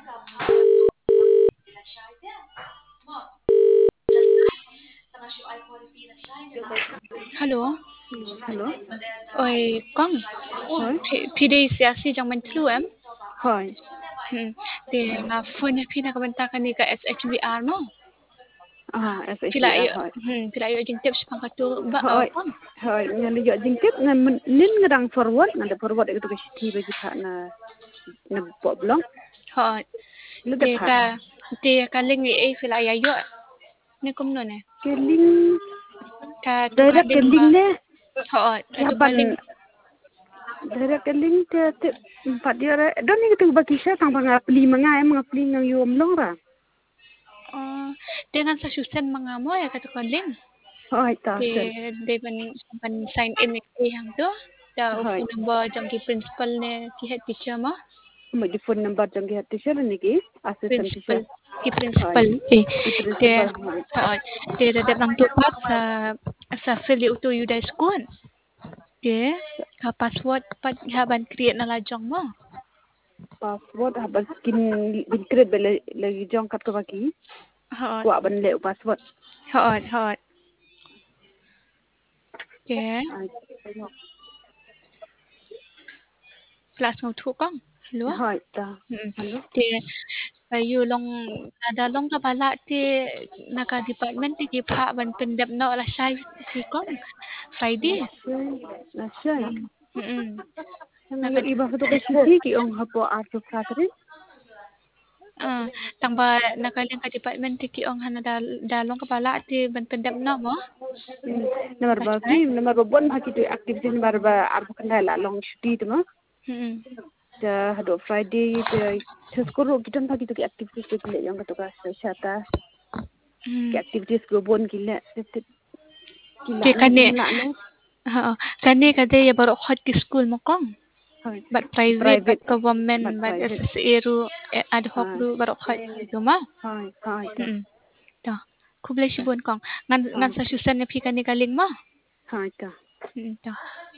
Hello, Hello. ôi con, Hi. phi đây sẽ si trong mình thlu em. Hi. Thì mà phone phi na comment kan ni ka SHBR no. Phi lại, SHBR. Hi. phi lại yung tips pang katu ba Hi. con. Hi. Ngali yo jingkip nin ngadang forward ngada forward itu ke siti bagi pak na problem. Họ Lu de pak. thì ka linh ấy phi lại ayo. Ni kum no ne. Keling Ka tu ka daerah linh keling ba. ne Họ ka tu ka linh. yaban daerah keling te empat dia don ni tu bagi saya tang pangapli mangapli nang yom long ra. Dengan sa susan mga mo ya ka tu ka linh. Hi ta Thì sen. để mình sign in cái hàng đó. Da Hi. phone number trong cái principal ne ki head teacher mo. Mo di phone number jang ki teacher ni ki assistant Principal teacher. ki Hi. principal Di de principal. Hi. de de nang tu pas sa fill itu you da school de ka password pat haban create na la jong mo Password habas skin create bele lagi jong kat ko bagi hot ko ban le password hot de ai class ngau thu kong hello hai ta hello de you long ada long ka bala te naka department te ki pha ban pendep no la sai si kong Friday na shay na yo naka iba to ke sisi ki ong hapo arto khatri tangba nakaling ka department ti ki ong hana dalong ka pala ti ban pendem na mo number ba kasay ki number ba bon baki to activity number ba arbo kana la long shuti to ja hado friday de cheskoro kitan baki to activities to le yang to ka shata ki activities go bon ki le kila ti no kani bon la no kani kade ya baro hot ki school mo kong hai but private but private government but but private SSA ru ad hoc ru baro hot gitu ma hai ta to kuble shi bon kong ngan hai sa susan ne phi kani kaling mo hai ta to